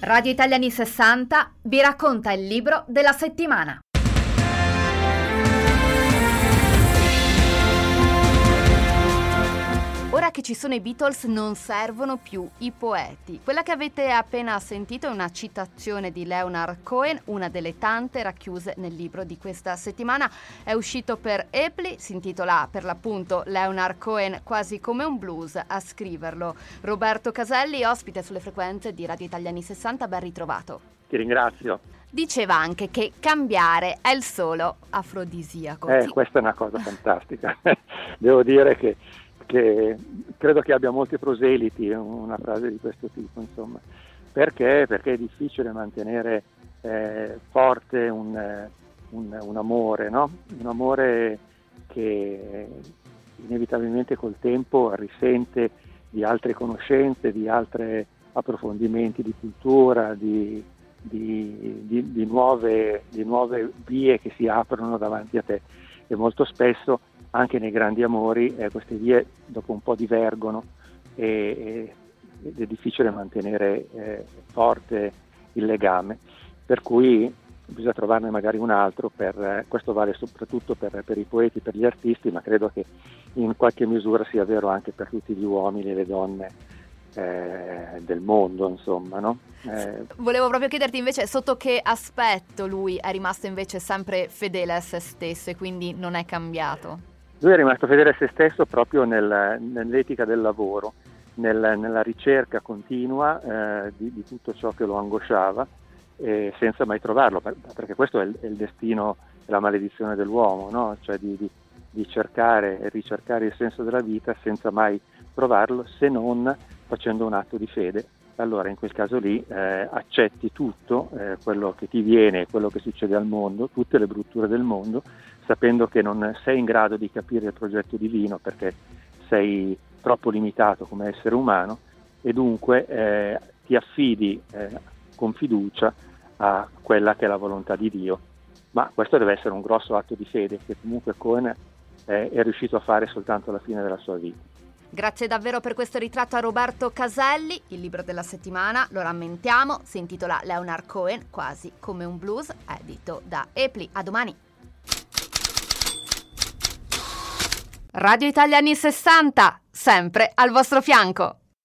Radio Italiani 60 vi racconta il libro della settimana. Ora che ci sono i Beatles non servono più i poeti. Quella che avete appena sentito è una citazione di Leonard Cohen, una delle tante racchiuse nel libro di questa settimana. È uscito per Epli, si intitola per l'appunto Leonard Cohen quasi come un blues. A scriverlo Roberto Caselli, ospite sulle frequenze di Radio Italiani 60, ben ritrovato. Ti ringrazio. Diceva anche che cambiare è il solo afrodisiaco. Questa è una cosa fantastica. Devo dire che credo che abbia molti proseliti una frase di questo tipo, insomma. Perché è difficile mantenere forte un amore, no? Un amore che inevitabilmente col tempo risente di altre conoscenze, di altri approfondimenti di cultura, di nuove vie che si aprono davanti a te, e molto spesso anche nei grandi amori queste vie dopo un po' divergono ed è difficile mantenere forte il legame, per cui bisogna trovarne magari un altro. Questo vale soprattutto per i poeti, per gli artisti, ma credo che in qualche misura sia vero anche per tutti gli uomini e le donne del mondo, insomma, no? Volevo proprio chiederti invece sotto che aspetto lui è rimasto invece sempre fedele a se stesso e quindi non è cambiato. Lui è rimasto fedele a se stesso proprio nell'etica del lavoro, nella ricerca continua di tutto ciò che lo angosciava, senza mai trovarlo, perché questo è il destino e la maledizione dell'uomo, no? Cioè di cercare e ricercare il senso della vita senza mai trovarlo, se non facendo un atto di fede. Allora in quel caso lì accetti tutto quello che ti viene, quello che succede al mondo, tutte le brutture del mondo, sapendo che non sei in grado di capire il progetto divino perché sei troppo limitato come essere umano, e dunque ti affidi con fiducia a quella che è la volontà di Dio. Ma questo deve essere un grosso atto di fede che comunque Cohen è riuscito a fare soltanto alla fine della sua vita. Grazie davvero per questo ritratto a Roberto Caselli. Il libro della settimana, lo rammentiamo, si intitola Leonard Cohen, quasi come un blues, edito da Epli. A domani. Radio Italiani 60, sempre al vostro fianco.